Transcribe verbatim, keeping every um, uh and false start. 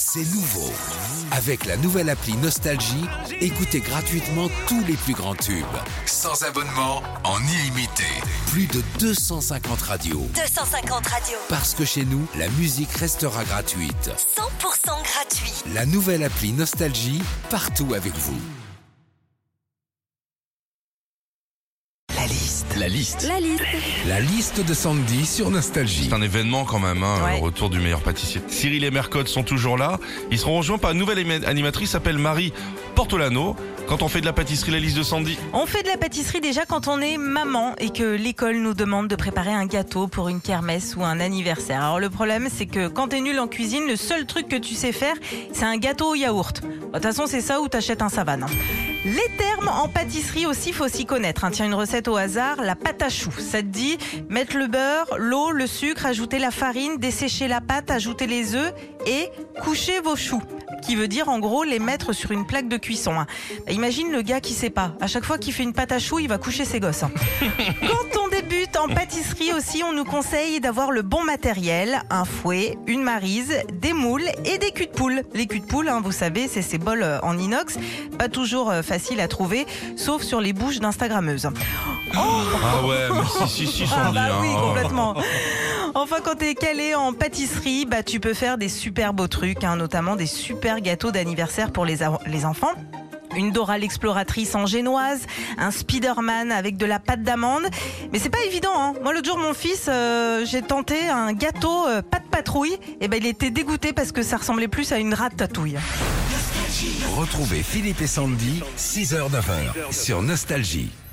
C'est nouveau. Avec la nouvelle appli Nostalgie, écoutez gratuitement tous les plus grands tubes. Sans abonnement, en illimité. Plus de deux cent cinquante radios. deux cent cinquante radios. Parce que chez nous, la musique restera gratuite. cent pour cent gratuit. La nouvelle appli Nostalgie, partout avec vous. La liste. La liste. La liste. La liste de Sandy sur Nostalgie. C'est un événement quand même, hein, Ouais. le retour du meilleur pâtissier. Cyril et Mercotte sont toujours là. Ils seront rejoints par une nouvelle émi- animatrice, s'appelle Marie Portolano. Quand on fait de la pâtisserie, la liste de Sandy. On fait de la pâtisserie déjà quand on est maman et que l'école nous demande de préparer un gâteau pour une kermesse ou un anniversaire. Alors le problème, c'est que quand t'es nul en cuisine, le seul truc que tu sais faire, c'est un gâteau au yaourt. De toute façon, c'est ça ou t'achètes un savane. Les termes en pâtisserie aussi, faut s'y connaître. Hein. Tiens, une recette au hasard, la pâte à choux. Ça te dit mettre le beurre, l'eau, le sucre, ajouter la farine, dessécher la pâte, ajouter les œufs et coucher vos choux. Qui veut dire en gros les mettre sur une plaque de cuisson. Hein. Bah, imagine le gars qui sait pas. À chaque fois qu'il fait une pâte à choux, il va coucher ses gosses. Hein. Quand on débute en pâtisserie aussi, on nous conseille d'avoir le bon matériel, un fouet, une maryse, des moules et des culs de poule. Les culs de poule, hein, vous savez, c'est ces bols euh, en inox, pas toujours euh, facile à trouver, sauf sur les bouches d'instagrammeuses. Ah ouais, mais si, si, si, Ah Sandy. bah oui, hein. complètement. Enfin, quand t'es calé en pâtisserie, bah tu peux faire des super beaux trucs, hein, notamment des super gâteaux d'anniversaire pour les, a- les enfants. Une Dora l'exploratrice en génoise, un Spider-Man avec de la pâte d'amande. Mais c'est pas évident, hein. Moi, l'autre jour, mon fils, euh, j'ai tenté un gâteau euh, pâte patrouille. Et ben, il était dégoûté parce que ça ressemblait plus à une ratatouille. Retrouvez Philippe et Sandy, six heures neuf heures sur Nostalgie.